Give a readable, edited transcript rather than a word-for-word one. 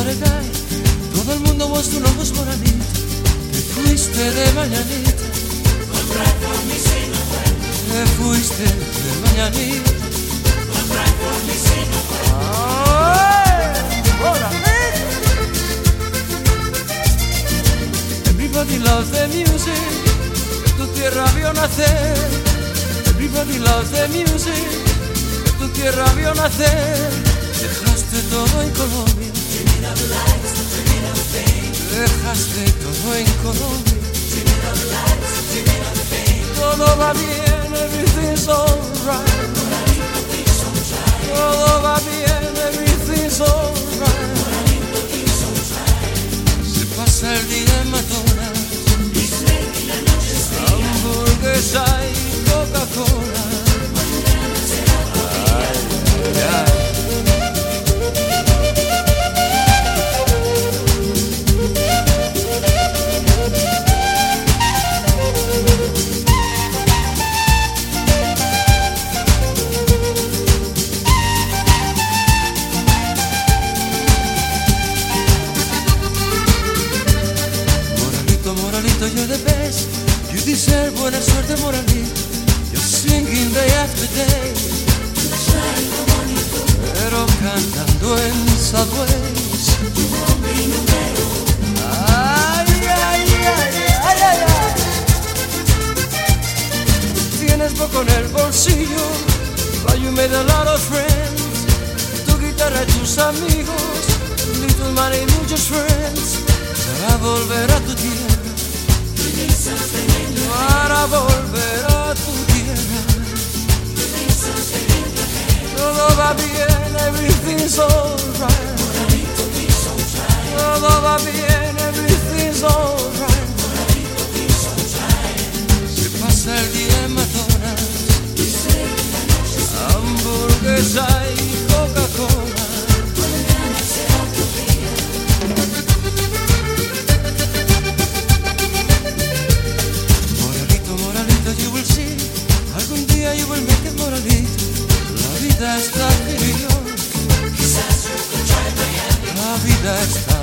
paradise. Todo el mundo was tu nombre es Moralita. Te fuiste de mañanita. Te fuiste de mañanita. Everybody loves the music. Que tu tierra vio nacer. Everybody loves the music. Que tu tierra vio nacer. Dejaste todo en Colombia. Dejaste todo en Colombia. Todo va bien, everything's alright. Todo va bien, everything's alright. Se pasa el día en McDonald's, hamburguesa y Coca-Cola. Moralito, you're the best. You deserve buena suerte, Moralito. You're singing day after day. Pero cantando en subways. Ay, ay, ay, ay, ay, ay. Tienes poco en el bolsillo, but you made a lot of friends. Tu guitarra y tus amigos, little money, muchos friends. Para volver a tu tierra. Para volver a tu tierra. Todo va bien, everything's alright. Todo va bien, everything's alright. Se pasa el día en McDonald's, hamburguesa y Coca-Cola. You will see, algún día you will make it, Moralito. La vida está genial. Quizás you could try Miami. La vida está